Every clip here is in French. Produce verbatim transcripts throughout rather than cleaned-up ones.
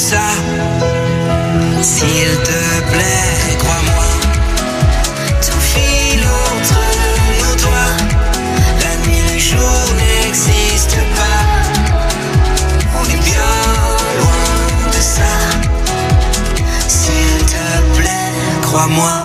ça. S'il te plaît, crois-moi. Tout file entre nos doigts. La nuit, le jour n'existe pas. On est bien loin de ça. S'il te plaît, crois-moi.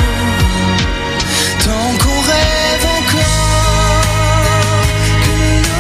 Tant qu'on rêve encore, que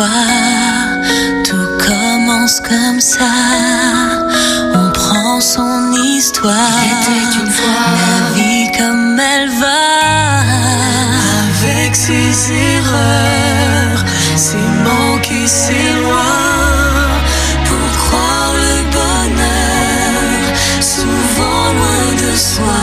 tout commence comme ça. On prend son histoire. Il était une fois la vie comme elle va, avec ses erreurs, ses manques et ses lois, pour croire le bonheur, souvent loin de soi.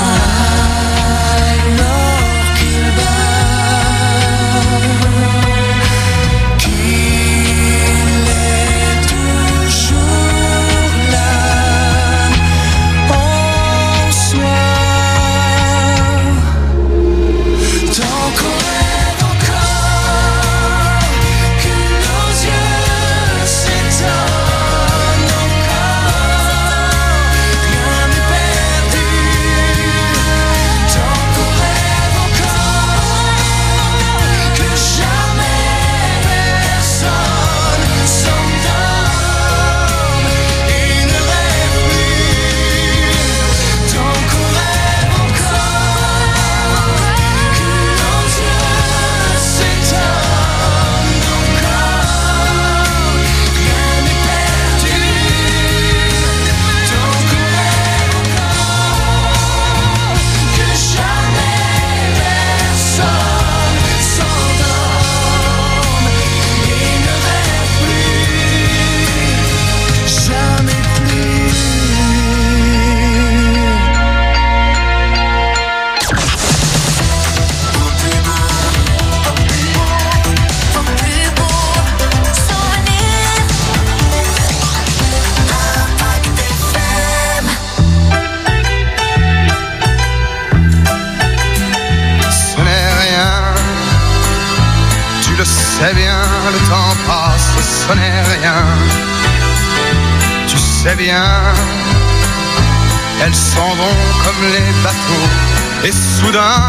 sais bien, le temps passe, ce n'est rien. Tu sais bien, elles s'en vont comme les bateaux. Et soudain,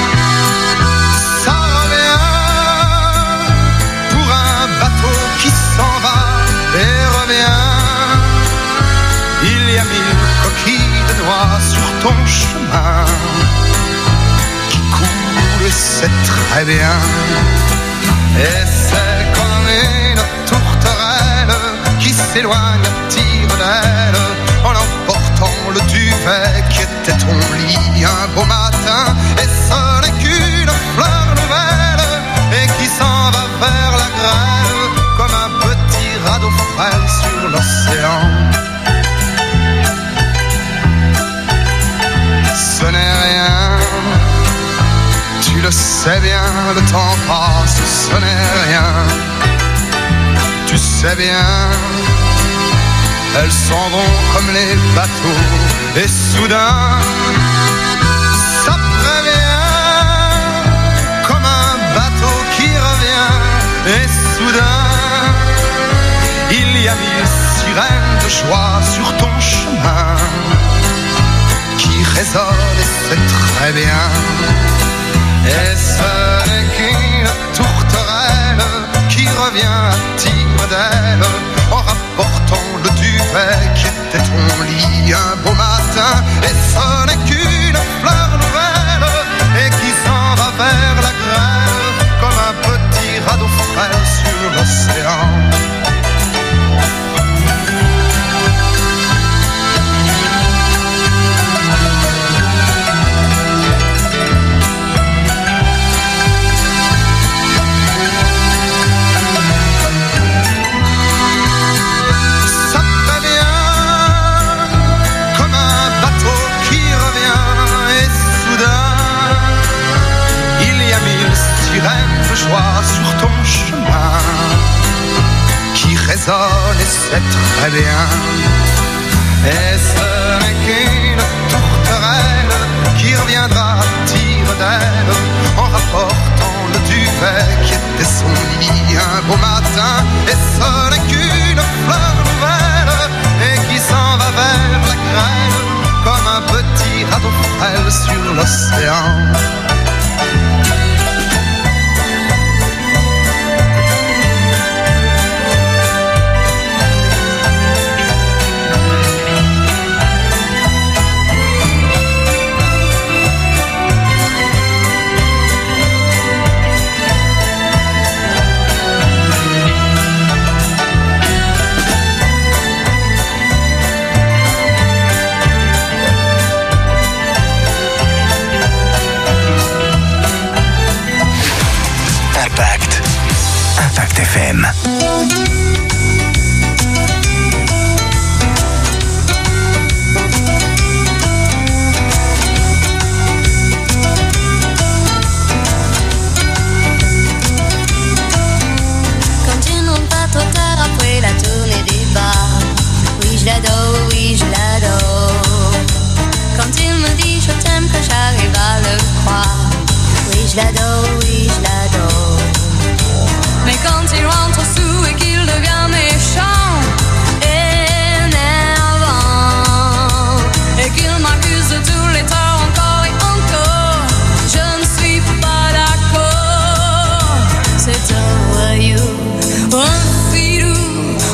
ça revient pour un bateau qui s'en va et revient. Il y a mille coquilles de noix sur ton chemin qui coulent et c'est très bien. Et c'est comme une tourterelle qui s'éloigne à tire d'aile en emportant le duvet qui était ton lit un beau matin. Et ce n'est qu'une fleur nouvelle et qui s'en va vers la grève comme un petit radeau frêle sur l'océan. Ce n'est rien, tu le sais bien, le temps passe, ce n'est rien. Tu sais bien, elles s'en vont comme les bateaux. Et soudain, ça prévient comme un bateau qui revient. Et soudain, il y a mille sirènes de joie sur ton chemin qui résonnent et c'est très bien. Et ce n'est qu'une tourterelle qui revient à tire d'aile en rapportant le duvet qui était ton lit un beau matin. Et ce n'est qu'une fleur nouvelle et qui s'en va vers la grève comme un petit radeau frêle sur l'océan. De joie sur ton chemin qui résonne et c'est très bien. Et ce n'est qu'une tourterelle qui reviendra à tire d'aile en rapportant le duvet qui était son lit un beau matin. Et ce n'est qu'une fleur nouvelle et qui s'en va vers la grève comme un petit radeau frêle sur l'océan.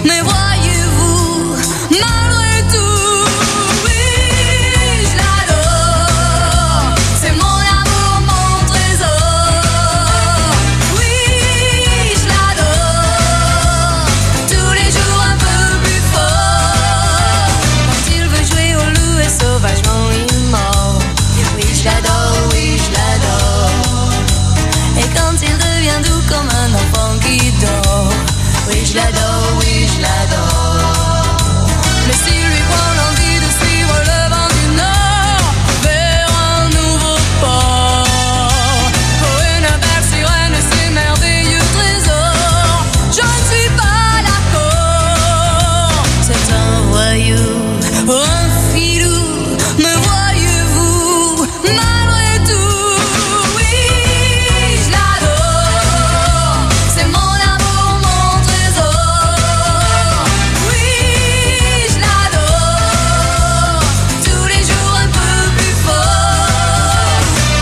Mais voyez-vous, malgré tout, oui, je l'adore. C'est mon amour, mon trésor. Oui, je l'adore. Tous les jours un peu plus fort. Quand il veut jouer au loup et sauvagement il mord. Oui, je l'adore, oui, je l'adore. Et quand il devient doux comme un enfant qui dort. Oui, je l'adore, oui, je l'adore. Mais s'il lui prend l'envie de suivre le vent du nord vers un nouveau port, pour une belle sirène et ses merveilleux trésors, je ne suis pas d'accord. C'est un voyou, un filou, me voyez-vous, malgré tout, oui, je l'adore. C'est mon amour, mon trésor. Oui, je l'adore. Tous les jours un peu plus fort.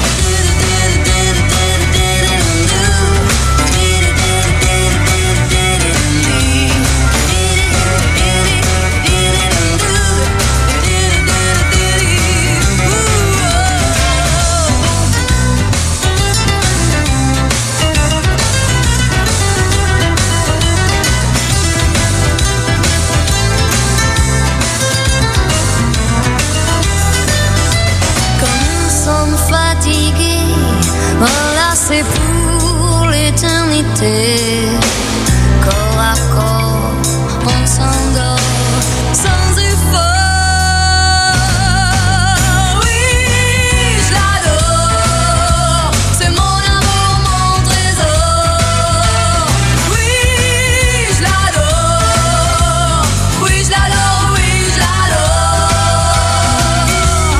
Quand nous sommes fatigués, voilà c'est pour l'éternité. Corps à corps, on s'endort sans effort. Oui, je l'adore. C'est mon amour, mon trésor. Oui, je l'adore. Oui, je l'adore, oui, je l'adore.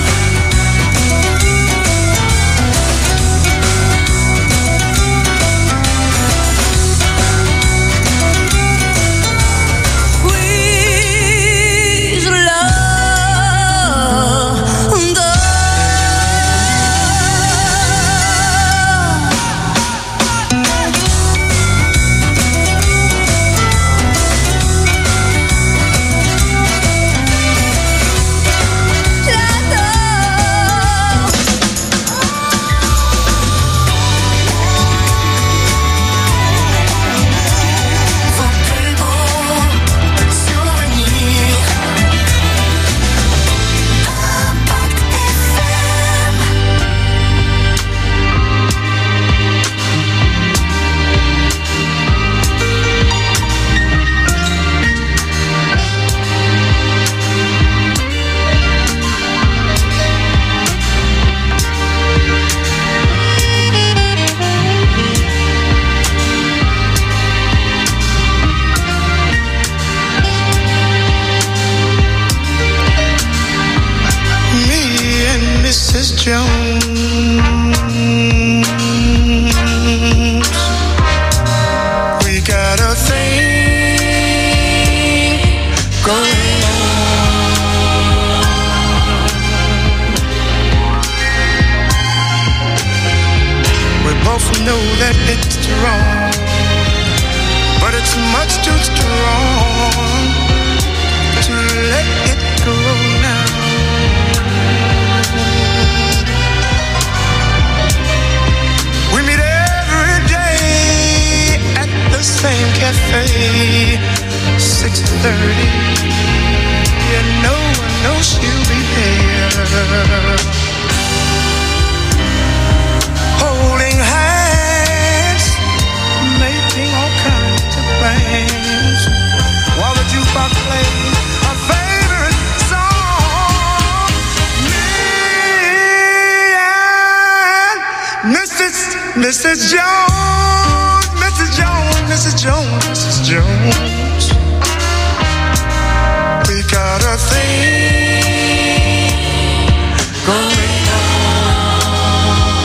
Oui, je l'adore. Vos plus beaux souvenirs. Impact F M. Me and Missus Jones, we got a thing going on. We both know that it's wrong, but it's much too strong to let it go now. We meet every day at the same cafe, six thirty. Yeah, no one knows she'll be there. Holding hands, making all kinds of plans, while the jukebox plays our favorite song. Me and Missus Missus Jones, Missus Jones, Missus Jones, Missus Jones. We got a thing going on.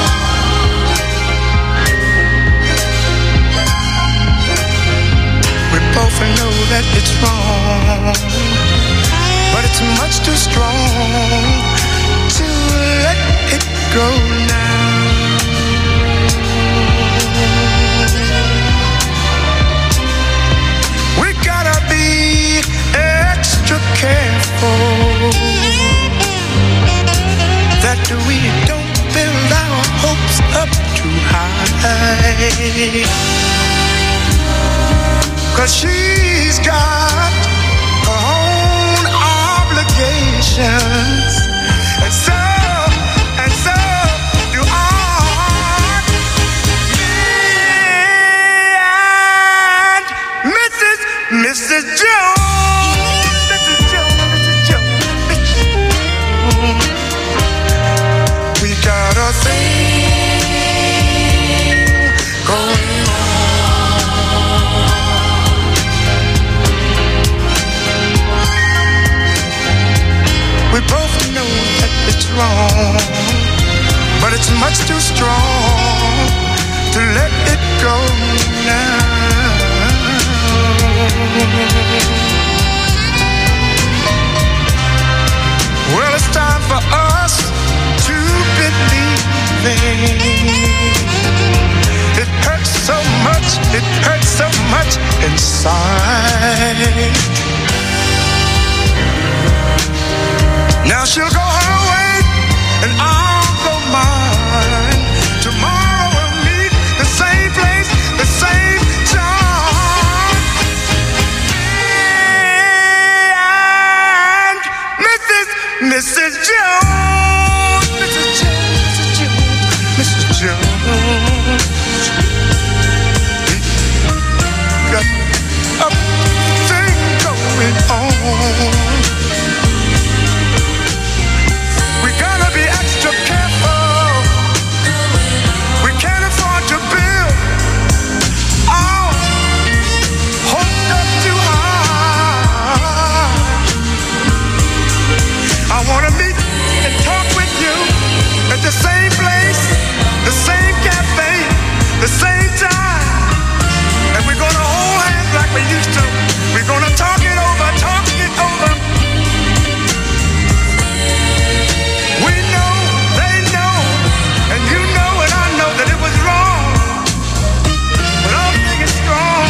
We both know that it's wrong, but it's much too strong to let it go now. We gotta be 'Cause she's got her own obligations. And so, and so do I. Me and Missus Missus Jones, Missus Jones, Missus Jones, Missus Jones. We got a thing going on. We both know that it's wrong, but it's much too strong to let it go now. Well, it's time for us to believe it. It hurts so much, it hurts so much inside. Now she'll go her way and I'll go mine. Tomorrow we'll meet the same place, the same time. And Missus Missus Jones, Missus Jones, Missus Jones, Missus Jones. Got a thing going on. We gotta be extra careful. We can't afford to build our hopes up too high. I wanna meet and talk with you at the same place, the same cafe, the same time. And we're gonna hold hands like we used to. We're gonna talk it over, talk it over. We know, they know, and you know and I know that it was wrong, but I'll make it strong.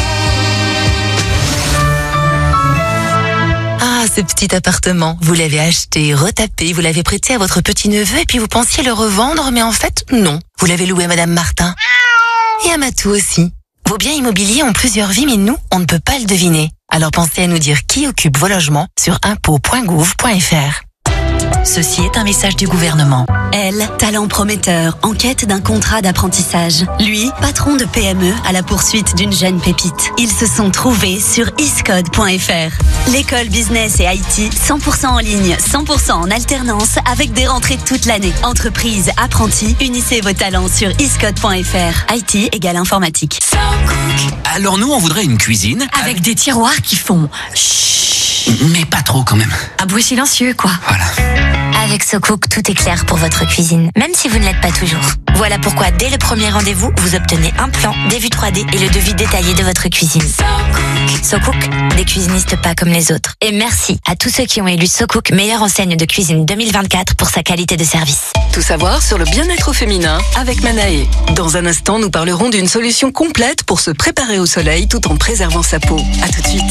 Ah, ce petit appartement, vous l'avez acheté, retapé, vous l'avez prêté à votre petit-neveu et puis vous pensiez le revendre, mais en fait, non. Vous l'avez loué à Madame Martin. Et à Matou aussi. Vos biens immobiliers ont plusieurs vies, mais nous, on ne peut pas le deviner. Alors pensez à nous dire qui occupe vos logements sur impôts point gouv point fr. Ceci est un message du gouvernement. Elle, talent prometteur, en quête d'un contrat d'apprentissage. Lui, patron de P M E à la poursuite d'une jeune pépite. Ils se sont trouvés sur iscode point fr. L'école business et I T, cent pour cent en ligne, cent pour cent en alternance, avec des rentrées toute l'année. Entreprise, apprentis, unissez vos talents sur iscode point fr. I T égale informatique. Alors nous, on voudrait une cuisine Avec des tiroirs qui font chut, mais pas trop quand même. un bruit silencieux, quoi. Voilà. Avec SoCook, tout est clair pour votre cuisine, même si vous ne l'êtes pas toujours. Voilà pourquoi, dès le premier rendez-vous, vous obtenez un plan, des vues trois D et le devis détaillé de votre cuisine. SoCook, des cuisinistes pas comme les autres. Et merci à tous ceux qui ont élu SoCook meilleure enseigne de cuisine deux mille vingt-quatre pour sa qualité de service. Tout savoir sur le bien-être féminin avec Manae. Dans un instant, nous parlerons d'une solution complète pour se préparer au soleil tout en préservant sa peau. À tout de suite.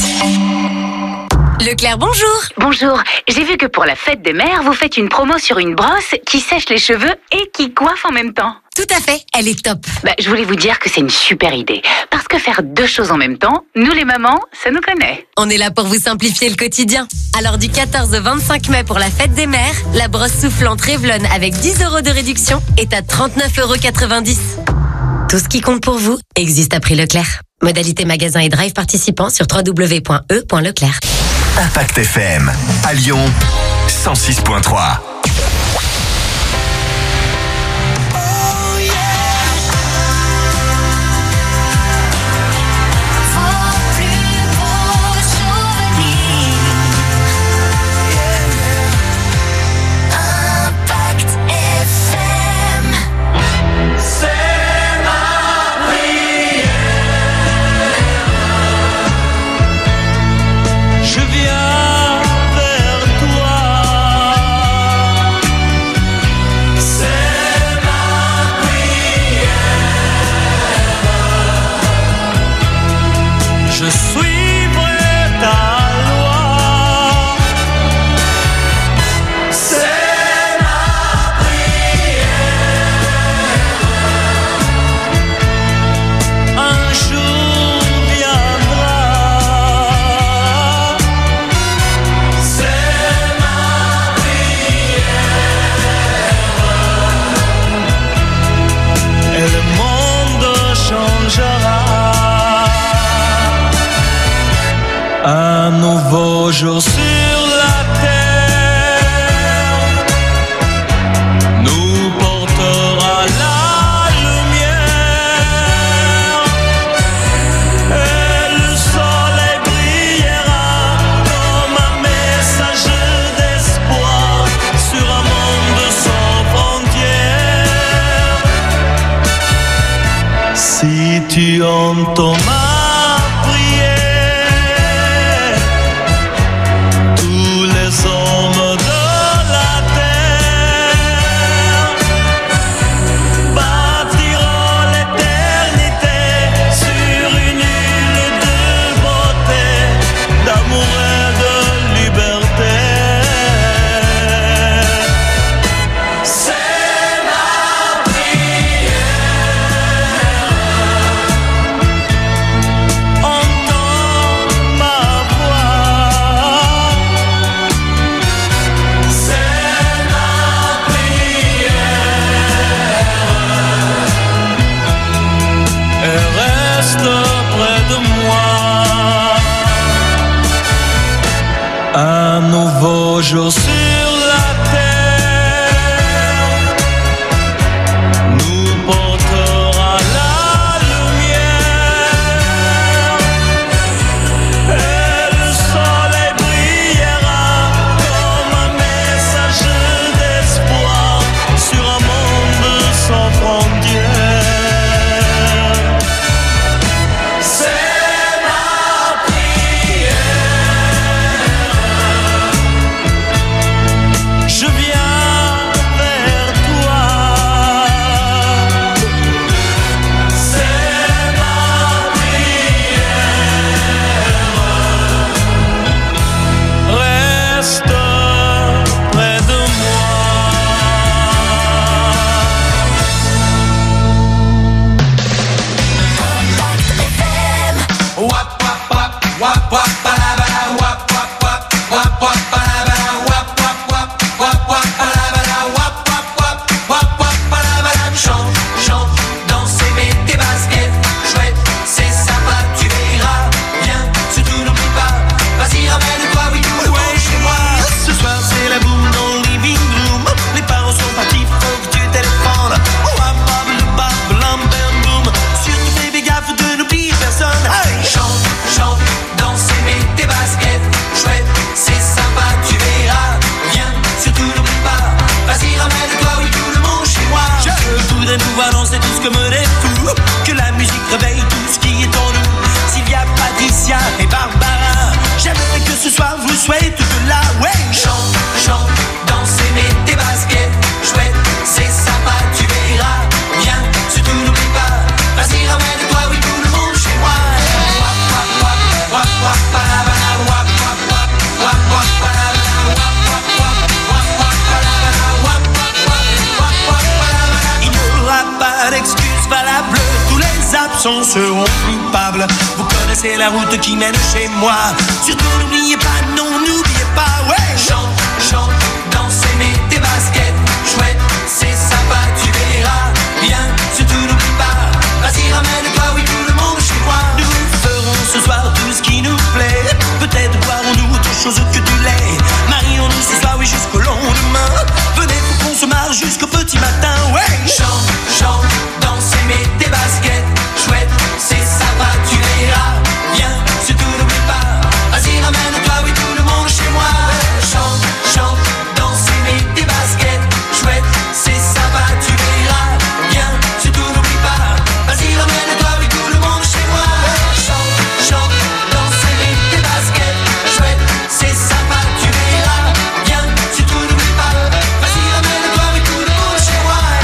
Leclerc, bonjour. Bonjour, j'ai vu que pour la fête des mères, vous faites une promo sur une brosse qui sèche les cheveux et qui coiffe en même temps. Tout à fait, elle est top. Bah, je voulais vous dire que c'est une super idée. Parce que faire deux choses en même temps, nous les mamans, ça nous connaît. On est là pour vous simplifier le quotidien. Alors du quatorze au vingt-cinq mai pour la fête des mères, la brosse soufflante Revlon avec dix euros de réduction est à trente-neuf euros quatre-vingt-dix. Tout ce qui compte pour vous existe à prix Leclerc. Modalité magasin et drive participants sur w w w point e point leclerc. Impact F M, à Lyon, cent six point trois. Je viens vers toi. Un nouveau jour sur la terre nous portera la lumière et le soleil brillera comme un message d'espoir sur un monde sans frontières. Si tu entends ma un nouveau jour sur la terre nous portera la lumière et le soleil brillera comme un message d'espoir sur un monde sans frontières. C'est ma seront coupables. Vous connaissez la route qui mène chez moi. Surtout n'oubliez pas, non n'oubliez pas, ouais. Chante, chante, dansez, mets tes baskets. Chouette, c'est sympa, tu verras. Bien, surtout n'oublie pas. Vas-y, ramène-toi, oui, tout le monde chez moi. Nous ferons ce soir tout ce qui nous plaît. Peut-être boirons-nous autre chose que du lait. Marions-nous ce soir, oui, jusqu'au lendemain. Venez pour qu'on se marre jusqu'au petit matin, ouais. Chante, chante, dansez, mets tes baskets. Chouette, c'est sympa, tu verras. Viens, surtout n'oublie pas. Vas-y, ramène-toi, oui, tout le monde chez moi. Chante, chante, dansez, mets tes baskets. Chouette, c'est sympa, tu verras. Viens, surtout n'oublie pas. Vas-y, ramène-toi, oui, tout le monde chez moi. Chante, chante, dansez, mets tes baskets. Chouette, c'est sympa, tu verras. Viens, surtout n'oublie pas. Vas-y, ramène-toi, oui, tout le monde chez moi.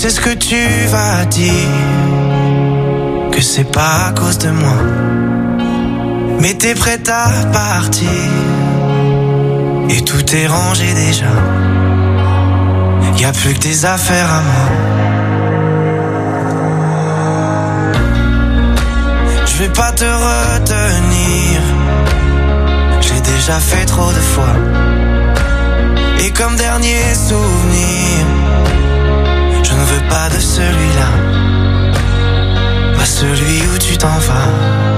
sais ce que tu vas dire, que c'est pas à cause de moi. Mais t'es prête à partir et tout est rangé déjà. Y'a plus que des affaires à moi. Je vais pas te retenir, j'ai déjà fait trop de fois. Et comme dernier souvenir, je ne veux pas de celui-là, pas celui où tu t'en vas.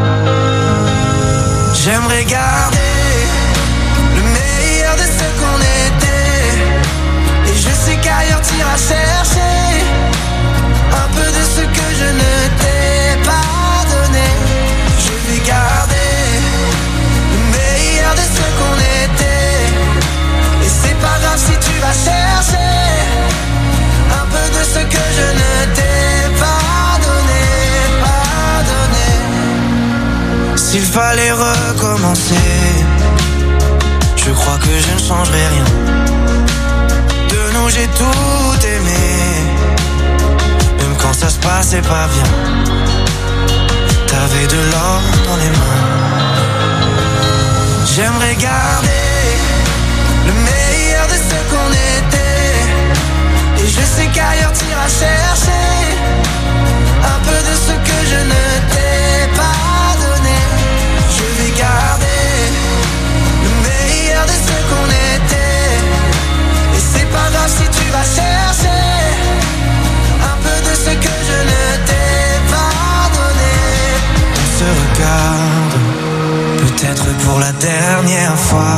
J'aimerais garder le meilleur de ce qu'on était, et je sais qu'ailleurs t'iras chercher un peu de ce que je ne t'ai pas donné. Je vais garder le meilleur de ce qu'on était, et c'est pas grave si tu vas chercher un peu de ce que je ne t'ai pas donné, pas donné. S'il fallait recommencer, je crois que je ne changerai rien. De nous j'ai tout aimé, même quand ça se passait pas bien. T'avais de l'or dans les mains. J'aimerais garder le meilleur de ce qu'on était, et je sais qu'ailleurs t'iras chercher un peu de ce que je ne t'ai pas donné. Je vais garder le meilleur de ce qu'on était, et c'est pas grave si tu vas chercher un peu de ce que je ne t'ai pas donné. On se regarde, peut-être pour la dernière fois,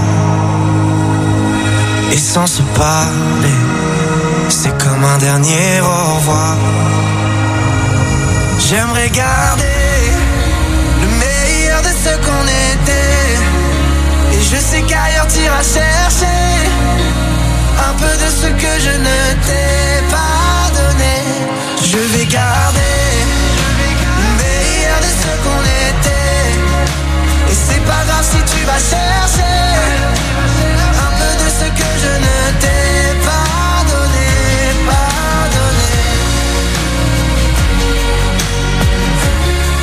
et sans se parler, c'est comme un dernier au revoir. J'aimerais garder le meilleur de ce qu'on était, et je sais qu'ailleurs t'iras chercher un peu de ce que je ne t'ai pas donné. Je vais garder le meilleur de ce qu'on était, et c'est pas grave si tu vas chercher un peu de ce que je ne t'ai pas donné, pas donné.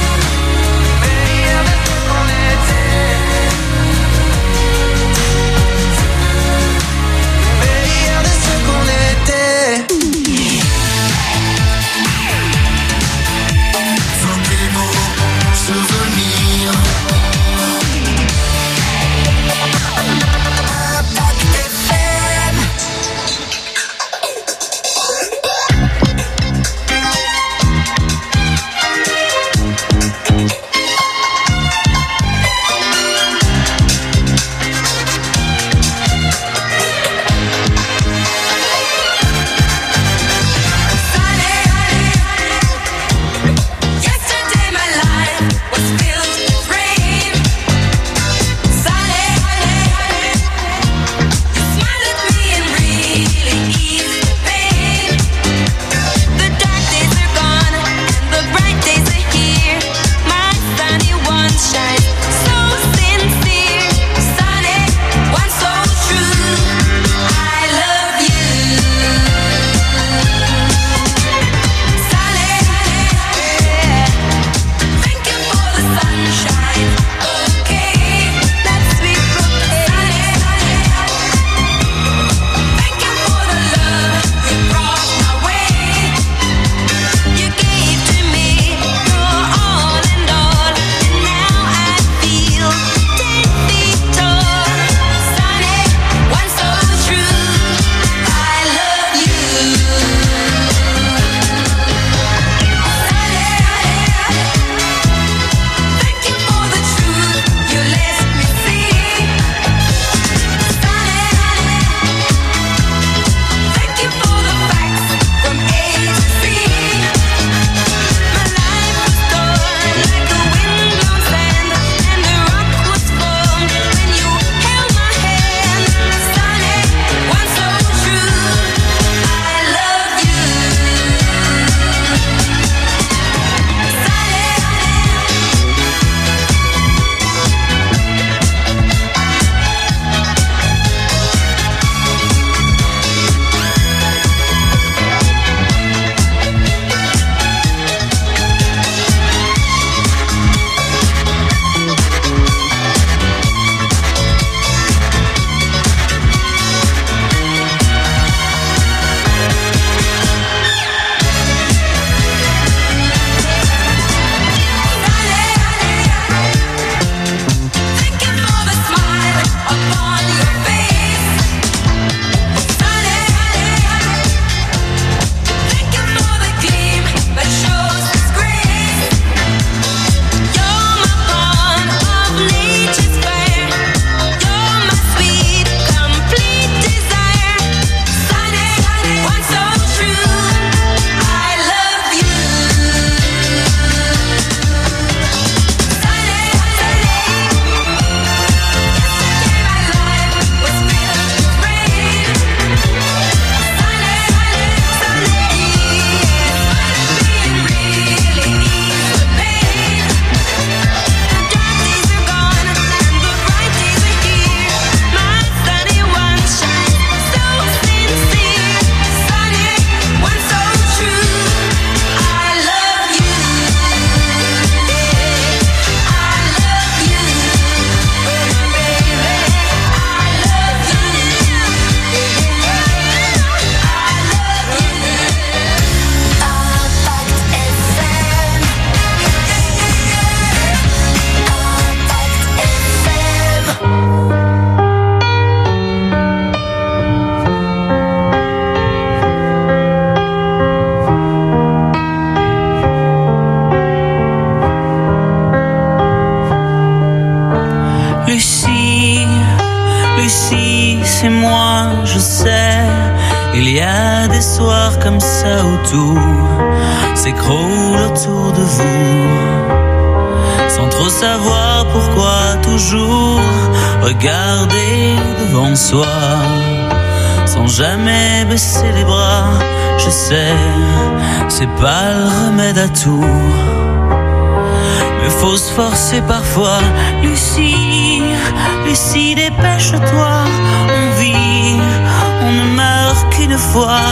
Lucie, c'est moi, je sais. Il y a des soirs comme ça où tout s'écroule autour de vous, sans trop savoir pourquoi toujours regarder devant soi, sans jamais baisser les bras. Je sais, c'est pas le remède à tout, mais faut se forcer parfois. Lucie, Lucie, dépêche-toi, on vit, on ne meurt qu'une fois,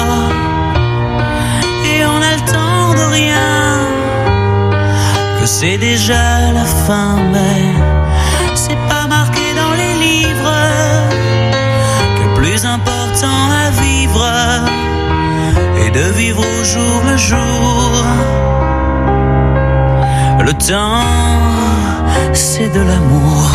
et on a le temps de rien, que c'est déjà la fin, mais c'est pas marqué dans les livres, que le plus important à vivre est de vivre au jour le jour. Le temps, c'est de l'amour.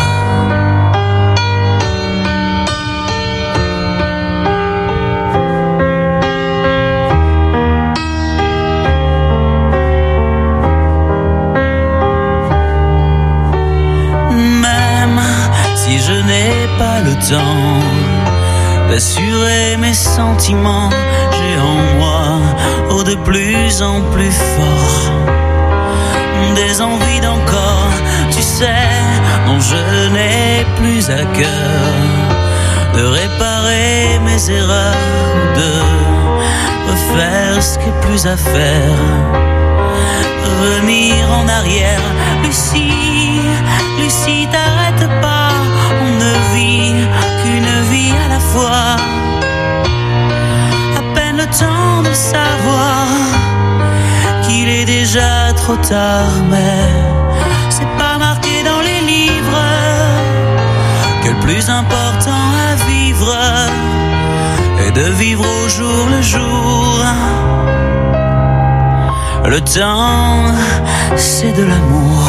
Même si je n'ai pas le temps d'assurer mes sentiments, j'ai en moi, oh, de plus en plus fort, des envies d'encore, tu sais, dont je n'ai plus à cœur de réparer mes erreurs, de refaire ce qui est plus à faire, revenir en arrière. Lucie, Lucie, t'arrête pas, on ne vit qu'une vie à la fois, à peine le temps de savoir qu'il est déjà trop tard, mais c'est pas marqué dans les livres que le plus important à vivre est de vivre au jour le jour. Le temps, c'est de l'amour.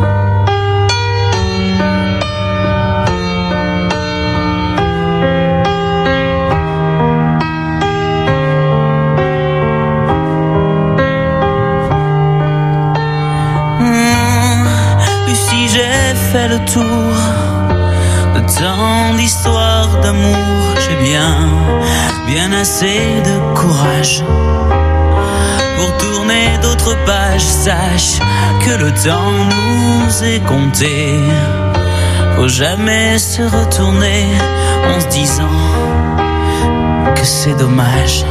Fait le tour de tant d'histoires d'amour, j'ai bien, bien assez de courage pour tourner d'autres pages. Sache que le temps nous est compté, faut jamais se retourner en se disant que c'est dommage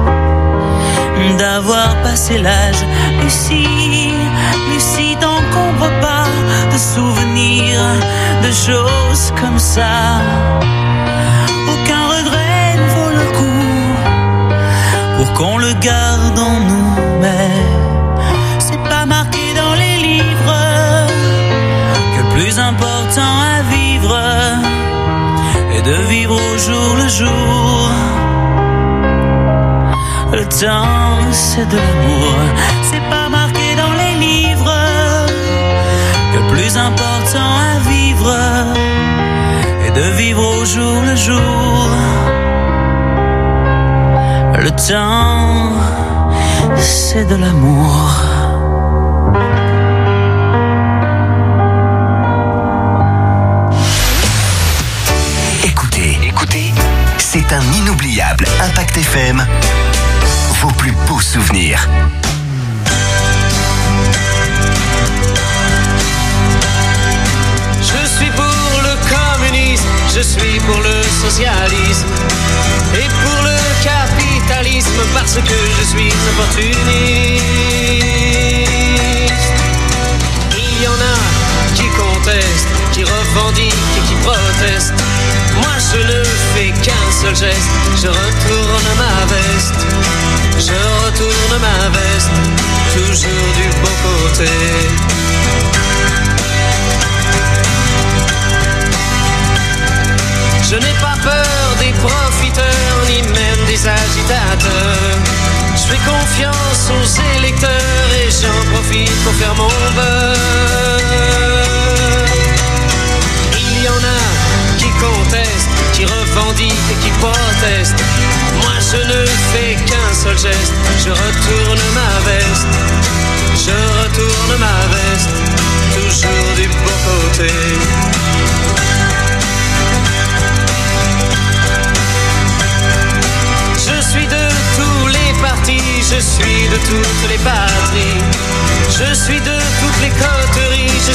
d'avoir passé l'âge. Lucie, Lucie, t'encombre pas de souvenirs, de choses comme ça. Aucun regret ne vaut le coup pour qu'on le garde en nous, mais c'est pas marqué dans les livres que le plus important à vivre est de vivre au jour le jour. Le temps, c'est de l'amour, c'est pas marqué dans les livres que le plus important à vivre est de vivre au jour le jour. Le temps, c'est de l'amour. Écoutez, écoutez, c'est un inoubliable Impact F M. Vos plus beaux souvenirs. Je suis pour le communisme, je suis pour le socialisme et pour le capitalisme parce que je suis opportuniste. Il y en a qui contestent, qui revendiquent et qui protestent. Moi je ne fais qu'un seul geste, je retourne ma veste. Je retourne ma veste, toujours du bon côté. Je n'ai pas peur des profiteurs, ni même des agitateurs. Je fais confiance aux électeurs et j'en profite pour faire mon beurre. Il y en a qui contestent, qui revendiquent et qui protestent. Moi je ne fais qu'un seul geste, je retourne ma veste. Je retourne ma veste, toujours du bon côté.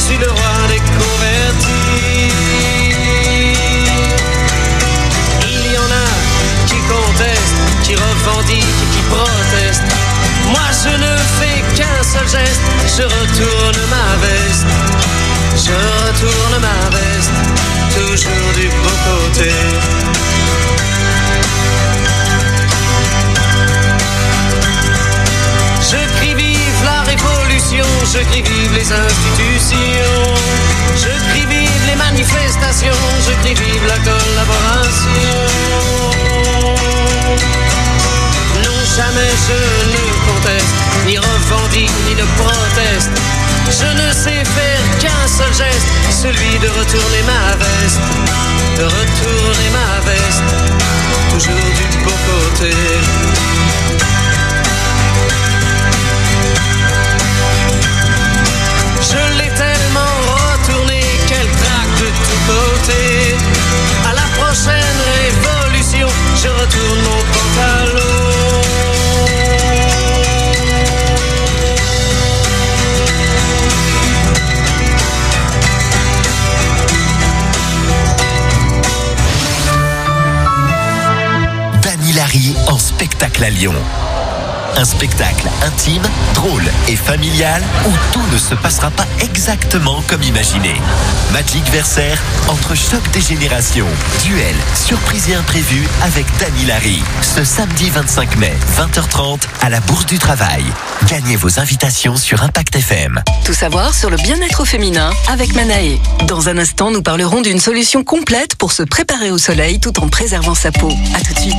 suis le roi des convertis. Il y en a qui contestent, qui revendiquent et qui protestent. Moi je ne fais qu'un seul geste, je retourne ma veste. Je retourne ma veste, toujours du beau côté. Je crie vive la révolution, je crie vive les institutions. Je crie vive les manifestations, je crie vive la collaboration. Non, jamais je ne conteste, ni revendique, ni ne proteste. Je ne sais faire qu'un seul geste, celui de retourner ma veste. De retourner ma veste, toujours du beau côté. Je l'ai tellement retourné qu'elle craque de tous côtés. À la prochaine révolution, je retourne mon pantalon. Dany Larry en spectacle à Lyon. Un spectacle intime, drôle et familial où tout ne se passera pas exactement comme imaginé. Magic Versaire, entre choc des générations, duel, surprise et imprévu avec Dany Larry. Ce samedi vingt-cinq mai, vingt heures trente, à la Bourse du Travail. Gagnez vos invitations sur Impact F M. Tout savoir sur le bien-être au féminin avec Manae. Dans un instant, nous parlerons d'une solution complète pour se préparer au soleil tout en préservant sa peau. À tout de suite.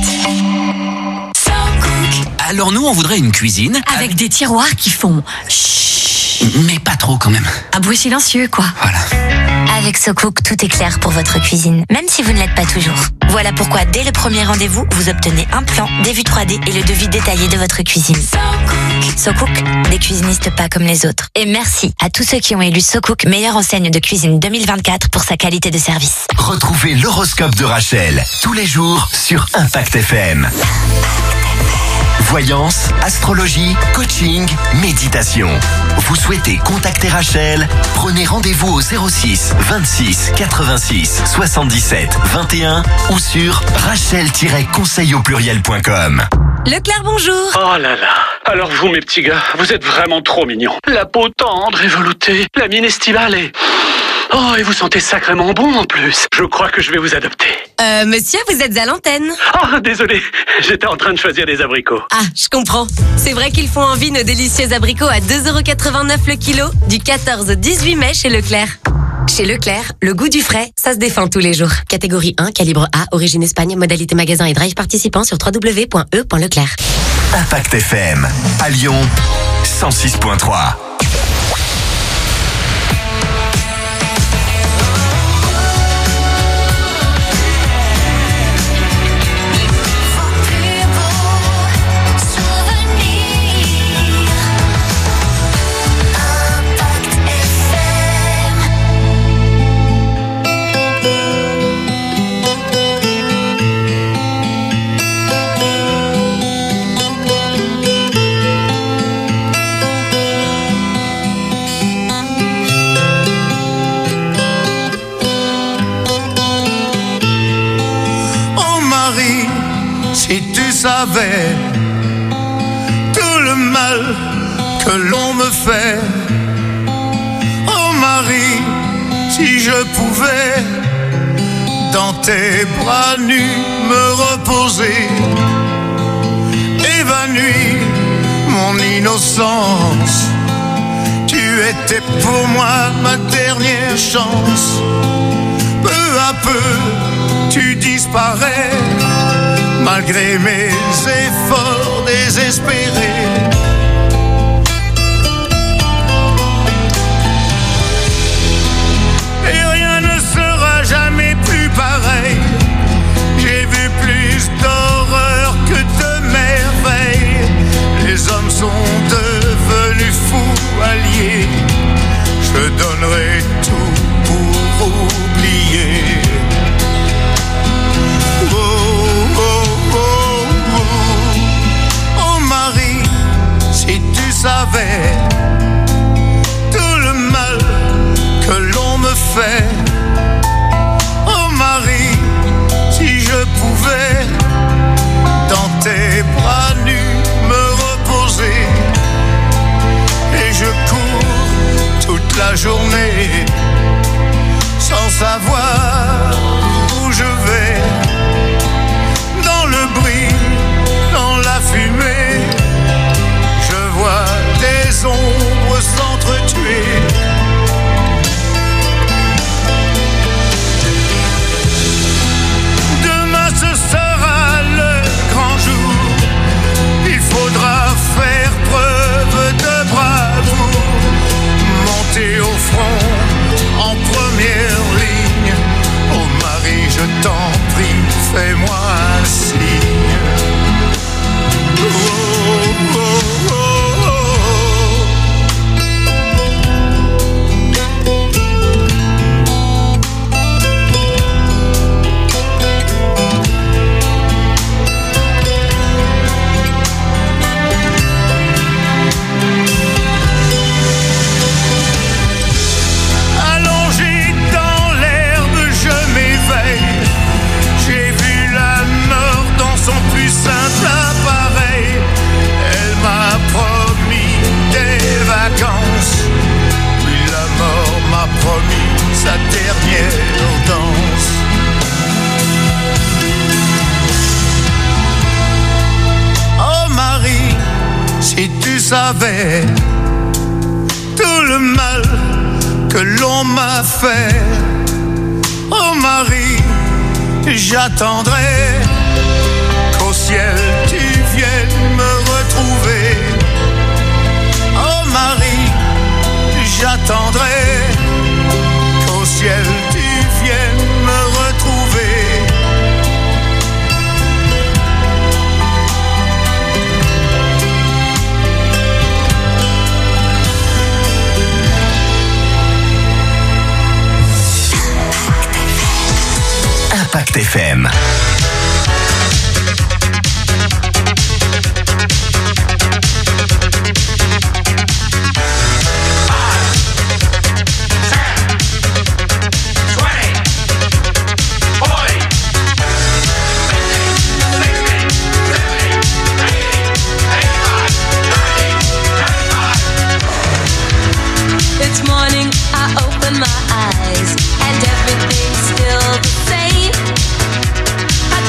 Alors nous, on voudrait une cuisine Avec des tiroirs qui font chut. Mais pas trop quand même. Un bruit silencieux, quoi. Voilà. Avec SoCook, tout est clair pour votre cuisine, même si vous ne l'êtes pas toujours. Voilà pourquoi, dès le premier rendez-vous, vous obtenez un plan, des vues trois D et le devis détaillé de votre cuisine. SoCook, des cuisinistes pas comme les autres. Et merci à tous ceux qui ont élu SoCook meilleure enseigne de cuisine deux mille vingt-quatre pour sa qualité de service. Retrouvez l'horoscope de Rachel tous les jours sur Impact F M. Voyance, astrologie, coaching, méditation. Vous souhaitez contacter Rachel? Prenez rendez-vous au zéro six vingt-six quatre-vingt-six soixante-dix-sept vingt et un ou sur rachel tiret conseil au pluriel point com. Leclerc, bonjour. Oh là là. Alors vous, mes petits gars, vous êtes vraiment trop mignons. La peau tendre et veloutée, la mine estivale et... Oh, et vous sentez sacrément bon en plus. Je crois que je vais vous adopter. Euh, monsieur, vous êtes à l'antenne. Oh, désolé, j'étais en train de choisir des abricots. Ah, je comprends. C'est vrai qu'ils font envie nos délicieux abricots à deux euros quatre-vingt-neuf le kilo, du quatorze au dix-huit mai chez Leclerc. Chez Leclerc, le goût du frais, ça se défend tous les jours. Catégorie un, calibre A, origine Espagne, modalité magasin et drive participant sur w w w point e point leclerc. Impact F M, à Lyon, cent six point trois. Si tu savais tout le mal que l'on me fait, oh Marie, si je pouvais dans tes bras nus me reposer, évanouir mon innocence, tu étais pour moi ma dernière chance. Peu à peu tu disparais, malgré mes efforts désespérés. Et rien ne sera jamais plus pareil. J'ai vu plus d'horreur que de merveilles. Les hommes sont devenus fous alliés. Je donnerai tout pour oublier. Si tu savais tout le mal journée sans savoir où je vais. Dans le bruit, dans la fumée, je vois des ombres s'entretuer. Demain ce sera le grand jour. Il faudra faire preuve de bravoure, monter au front en première ligne. Oh Marie, je t'en prie, fais-moi un signe. Oh, oh, oh, oh. Simple appareil, elle m'a promis des vacances, puis la mort m'a promis sa dernière danse. Oh Marie, si tu savais tout le mal que l'on m'a fait, oh Marie, j'attendrai qu'au ciel tu viennes me retrouver. Oh Marie, j'attendrai qu'au ciel tu viennes me retrouver. Impact F M. It's morning, I open my eyes, and everything's still the same. I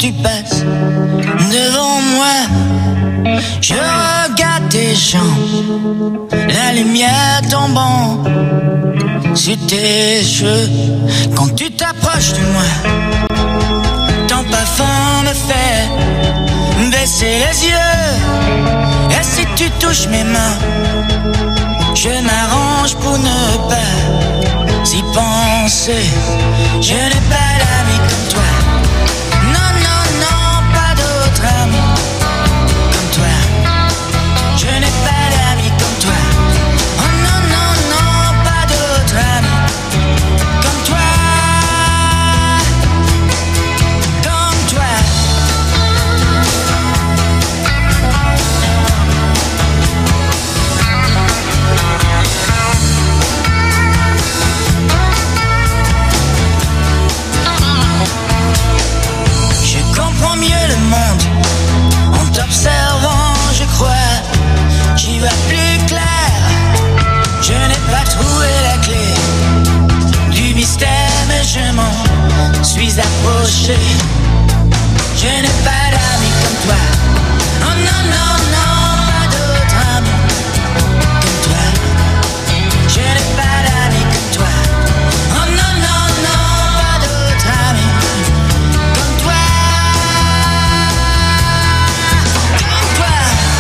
tu passes devant moi. Je regarde tes jambes, la lumière tombant sur tes cheveux. Quand tu t'approches de moi, ton parfum me fait baisser les yeux. Et si tu touches mes mains, je m'arrange pour ne pas y penser. Je n'ai pas d'amis comme toi. Non, non, non, pas d'autre ami comme toi. Je n'ai pas d'amis comme toi. Oh non, non, non, pas d'autre ami comme toi. Comme toi. Je comprends mieux le monde en t'observant, je crois. J'y vois plus clair. Je n'ai pas trouvé la clé du mystère, mais je m'en suis approché. Je n'ai pas d'amis comme toi. Oh non, non, non, pas d'autre ami comme toi. Je n'ai pas d'amis comme toi. Oh non, non, non, pas d'autre ami comme toi. Comme toi.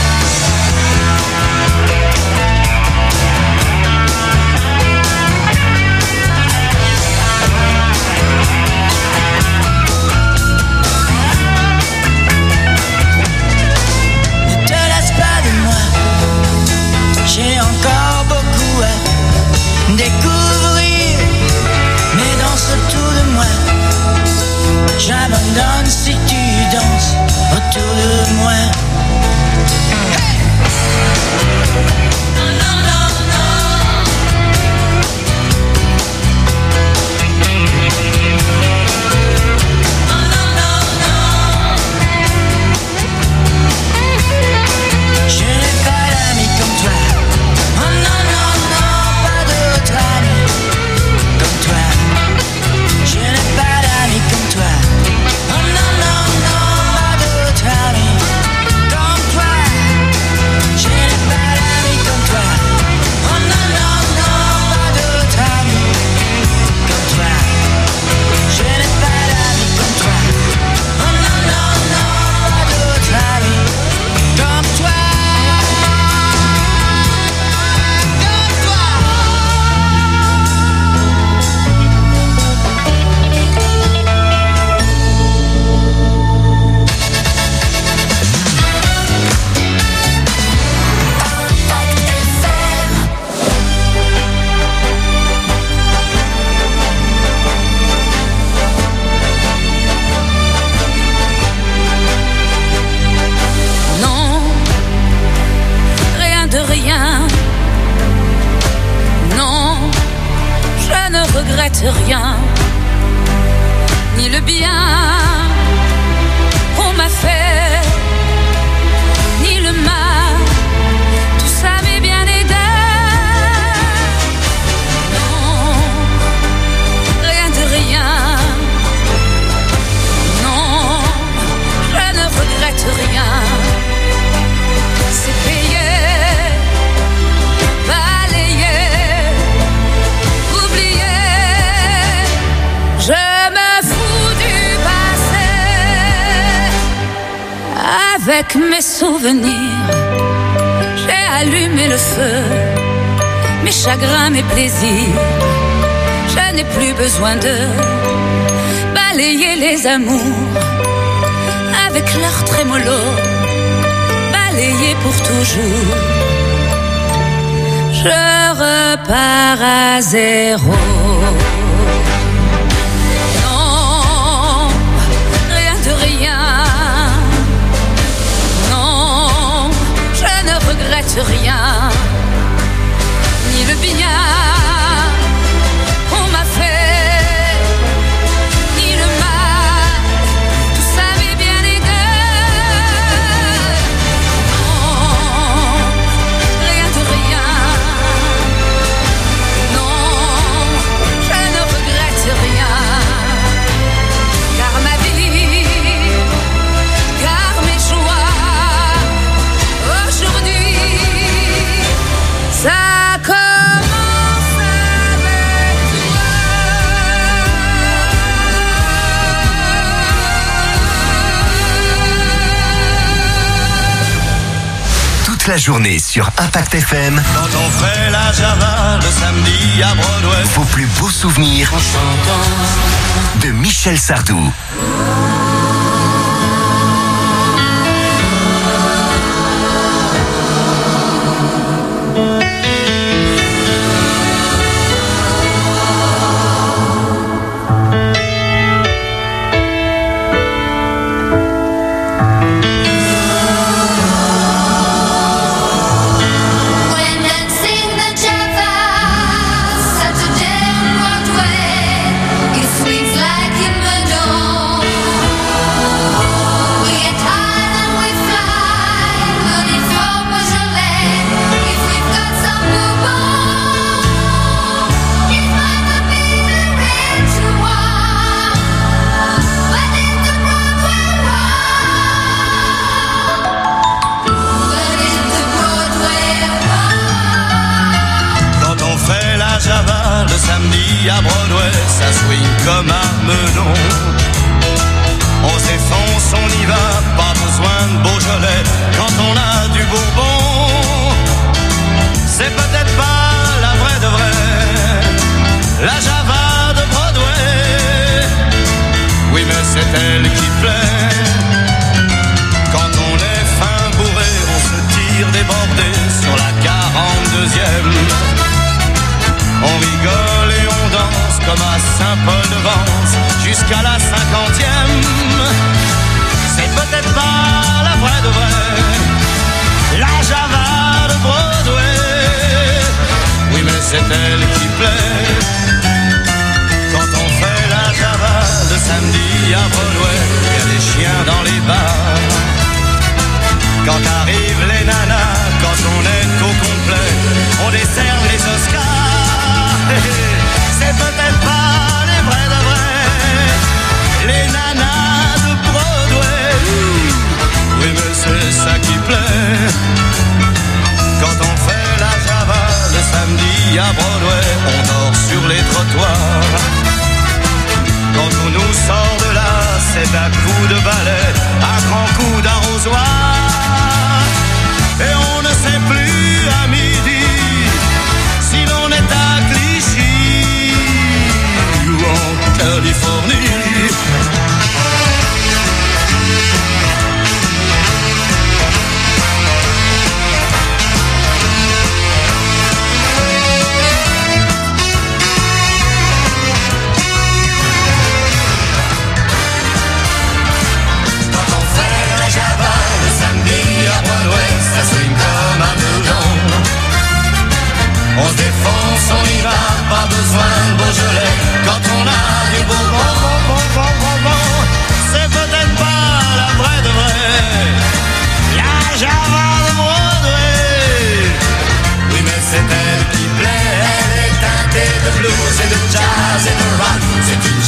Ne te lasse pas de moi. J'ai encore beaucoup à découvrir. Mais danse autour de moi. J'abandonne si tu danses autour de moi. Hey! Non, non, non, non. Oh, non, non, non. Je n'ai pas d'amis comme toi. Oh non, non, non, pas d'autre ami comme toi. Je n'ai pas d'amis comme toi. Oh non, non, non, pas d'autre ami comme toi. Je n'ai pas d'amis comme toi. Oh non, non, non, pas d'autre ami comme toi. Je n'ai pas d'amis comme toi. Oh non, non, non, pas d'autre ami comme toi. Non, rien de rien. Non, je ne regrette rien. Ni le bien qu'on m'a fait, ni le mal. Tout ça m'est bien aidé. Non, rien de rien. Non, je ne regrette rien. C'est payé, balayé, oublié. Je me fous du passé. Avec mes souvenirs, j'ai allumé le feu. Mes chagrins, mes plaisirs, je n'ai plus besoin de balayer les amours. Avec leur trémolo, balayer pour toujours. Je repars à zéro. Non, rien de rien. Non, je ne regrette rien. Ni le bien qu'on m'a fait, ni le mal. Tout ça m'est bien aidé. Non, rien de rien. Non, je ne toute la journée sur Impact F M. Quand on fait la Java le samedi à Broadway. Vos plus beaux souvenirs En chantant de Michel Sardou. When dancing the Java, Saturday on Broadway, it swings like a madonna. We get high and we fly, running from Beaujolais. If we've got some bourbon, it might not be the rich one, but it's the Broadway one. But it's the Broadway one. Quand on fait la Java le samedi à Broadway, ça swing comme un melon. On s'effonce, on y va, pas besoin de Beaujolais. Quand on a du Bourbon, c'est peut-être pas la vraie de vraie, la Java de Broadway. Oui, mais c'est elle qui plaît. Quand on est fin bourré, on se tire débordé sur la quarante-deuxième. On rigole et on danse comme à Saint-Paul-de-Vence jusqu'à la cinquantième. C'est peut-être pas la vraie de vraie, la Java de Broadway. Oui, mais c'est elle qui plaît. Quand on fait la Java le samedi à Broadway, il y a des chiens dans les bars. Quand arrivent les nanas, quand on est au complet, on décerne les Oscars. C'est peut-être pas les vrais de vrais, les nanas de Broadway. Oui, mais c'est ça qui plaît. Quand on fait la Java le samedi à Broadway, on dort sur les trottoirs. Quand on nous sort de là, c'est à coups de balai, à grands coups d'arrosoir. Et on ne sait plus à midi si l'on est à Clichy ou en Californie. Quand on fait la Java le samedi à Broadway, ça swing comme un melon. On se défonce, on y va, pas besoin de Beaujolais. Quand on a du Bourbon, bon, bon, bon, bon, bon, c'est peut-être pas la vraie de vraie, la Java de Broadway. Oui, mais c'est elle qui plaît, elle est teintée de blues et de jazz et de rock. C'est une